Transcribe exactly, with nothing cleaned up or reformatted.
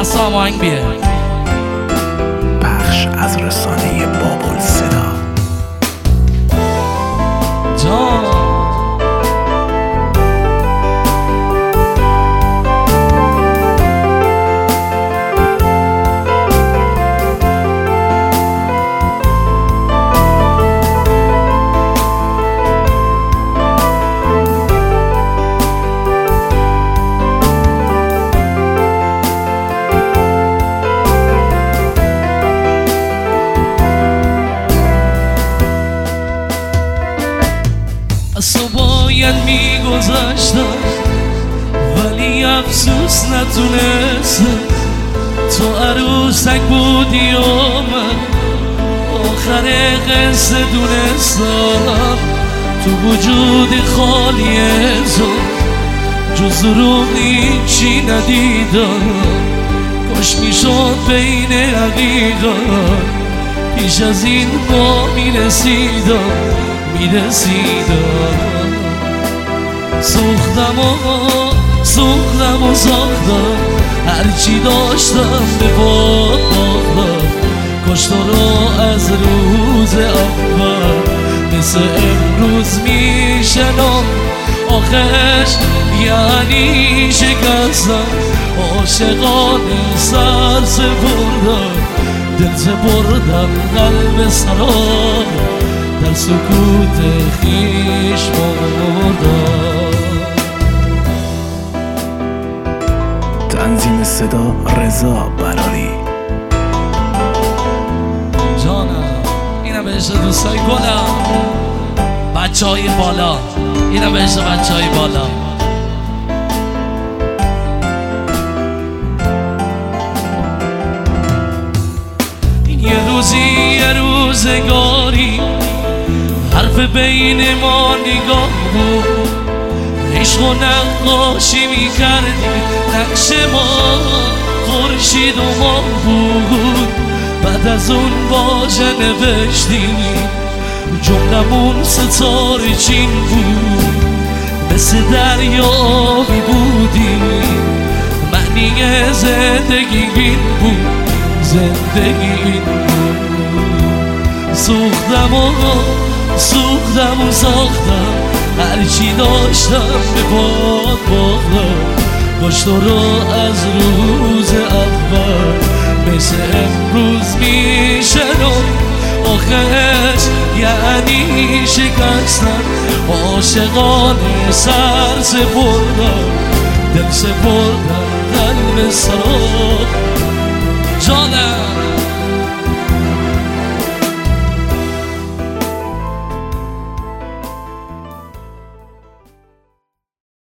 دست آهنگ بیه. پخش از رسانه بابل صدا. جان از تو باید میگذشتم ولی افسوس نتونستم. تو عروسک بودی و من آخر قصه دونستم. تو وجودی خالی تو جز دروغی چی ندیدم. کاش میشد بین حقیقت پیش از این ما میرسیدم میرسیدم. سوختم و سوختم و ساختم هرچی داشتم به باد باختم. کاش تو رو از روز اول مثل امروز میشنم. آخرش یعنی شکستم عاشقانه سر سپردم. دل سپردم قلب سرام در سکوت خیش مردم. تنظیم صدا رضا براری. جانم اینم بهش دوستای گلم بچه های بالا. اینم بهش بچه های بالا. یه روزی یه روزگاری حرف بین ما نگاه بود. عشق و نقاشی میکردی نقش ما خورشید و ما بود. بعد از اون واژه نوشتیم جملمون ستاره چین بود. مثل دریابی بودیم معنی زندگی این بود. زندگی این بود. سوختم و سوختم و ساختم هرچی داشتم به باد باختم. کاش تو رو از روز اول مثل امروز میشنم. آخرش یعنی شکستم عاشقانه سر سپردم. دل سپردم قلب سرام